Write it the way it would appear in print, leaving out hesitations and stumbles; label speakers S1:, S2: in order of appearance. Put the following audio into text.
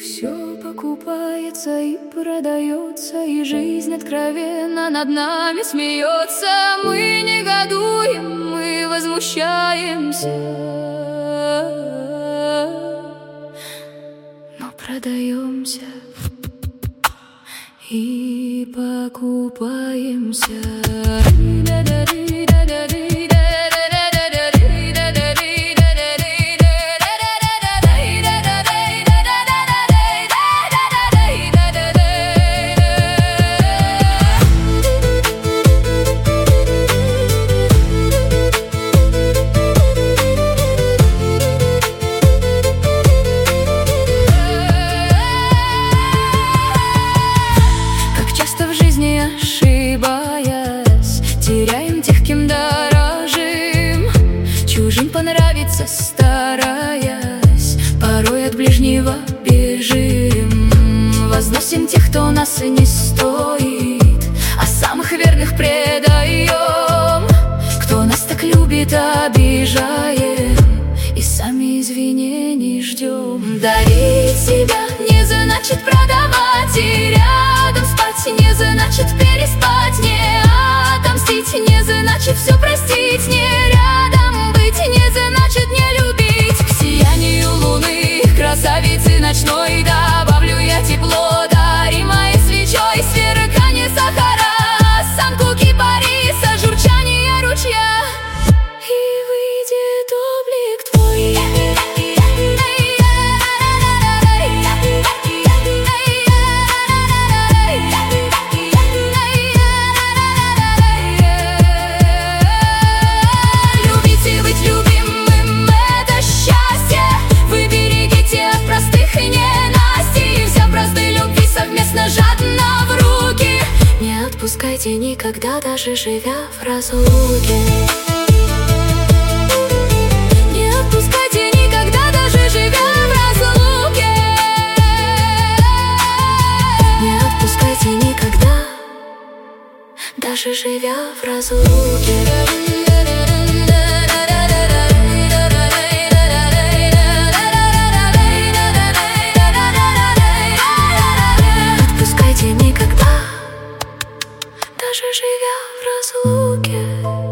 S1: Все покупается и продается, и жизнь откровенно над нами смеется. Мы негодуем, мы возмущаемся, но продаемся и покупаемся. Ошибаясь, теряем тех, кем дорожим, чужим понравиться стараясь, порой от ближнего бежим. Возносим тех, кто нас и не стоит, а самых верных предаем. Кто нас так любит, обижаем, и сами извинений ждем. Дарить себя не значит продавать, и рядом спать не значит переспать, не отомстить не значит все простить, не рядом быть не значит не любить. К сиянию луны, красавицы ночной, добавлю я тепло, даримое свечой, сверканье сахара, осанку кипариса, журчание ручья, и выйдет облик твой. Отпускайте никогда, даже живя в разлуке. Не отпускайте никогда, даже живя в разлуке. Не отпускайте никогда, даже живя в разлуке. Даже живя в разлуке.